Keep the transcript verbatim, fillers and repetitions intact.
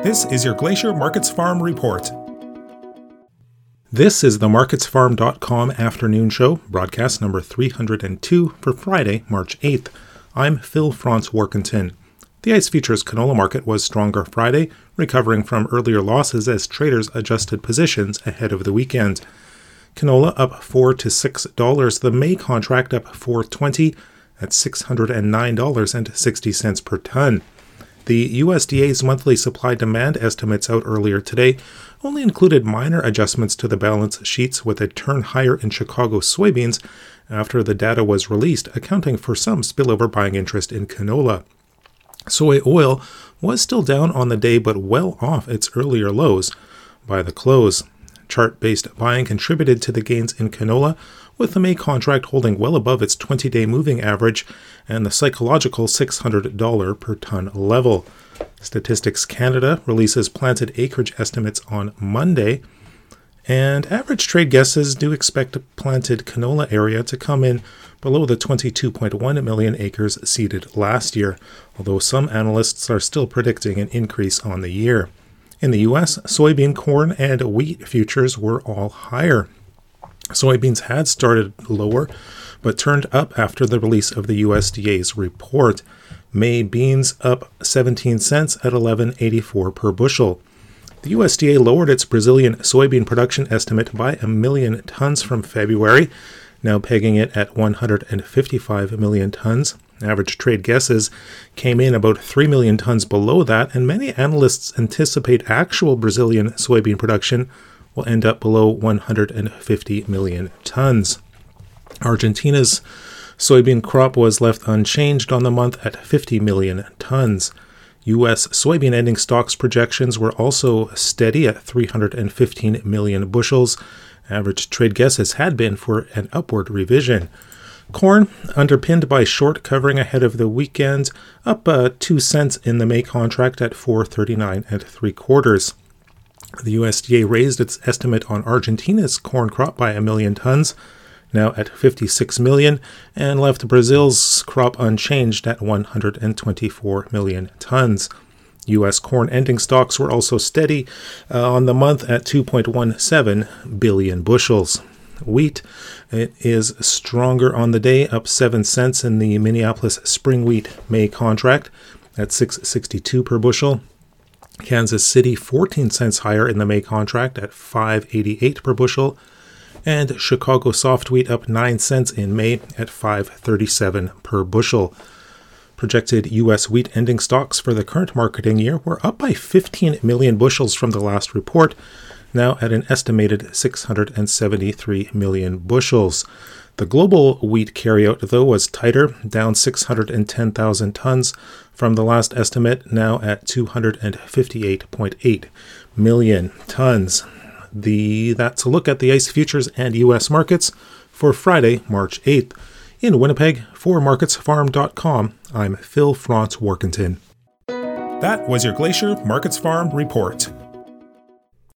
This is your Glacier Markets Farm Report. This is the markets farm dot com afternoon show, broadcast number three hundred two for Friday, March eighth. I'm Phil Franz Warkentin. The ICE Futures canola market was stronger Friday, recovering from earlier losses as traders adjusted positions ahead of the weekend. Canola up four to six dollars, the May contract up four twenty at six hundred nine dollars and sixty cents per ton. The U S D A's monthly supply-demand estimates out earlier today only included minor adjustments to the balance sheets, with a turn higher in Chicago soybeans after the data was released, accounting for some spillover buying interest in canola. Soy oil was still down on the day but well off its earlier lows by the close. Chart-based buying contributed to the gains in canola, with the May contract holding well above its twenty-day moving average and the psychological six hundred dollars per ton level. Statistics Canada releases planted acreage estimates on Monday, and average trade guesses do expect planted canola area to come in below the twenty-two point one million acres seeded last year, although some analysts are still predicting an increase on the year. In the U S, soybean, corn, and wheat futures were all higher. Soybeans had started lower, but turned up after the release of the U S D A's report. May beans up seventeen cents at eleven eighty-four per bushel. The U S D A lowered its Brazilian soybean production estimate by a million tons from February, now pegging it at one hundred fifty-five million tons. Average trade guesses came in about three million tons below that, and many analysts anticipate actual Brazilian soybean production will end up below one hundred fifty million tons. Argentina's soybean crop was left unchanged on the month at fifty million tons. U S soybean ending stocks projections were also steady at three hundred fifteen million bushels. Average trade guesses had been for an upward revision. Corn, underpinned by short covering ahead of the weekend, up uh, two cents in the May contract at four thirty-nine and three quarters. The U S D A raised its estimate on Argentina's corn crop by a million tons, now at fifty-six million, and left Brazil's crop unchanged at one hundred twenty-four million tons. U S corn ending stocks were also steady uh, on the month at two point one seven billion bushels. Wheat, it is stronger on the day, up seven cents in the Minneapolis spring wheat May contract at six sixty-two per bushel. Kansas City fourteen cents higher in the May contract at five eighty-eight per bushel, and Chicago soft wheat up nine cents in May at five thirty-seven per bushel. Projected U S wheat ending stocks for the current marketing year were up by fifteen million bushels from the last report, now at an estimated six hundred seventy-three million bushels. The global wheat carryout, though, was tighter, down six hundred ten thousand tons from the last estimate, now at two hundred fifty-eight point eight million tons. The, that's a look at the ICE futures and U S markets for Friday, March eighth. In Winnipeg, for markets farm dot com, I'm Phil Franz Warkentin. That was your Glacier Markets Farm Report.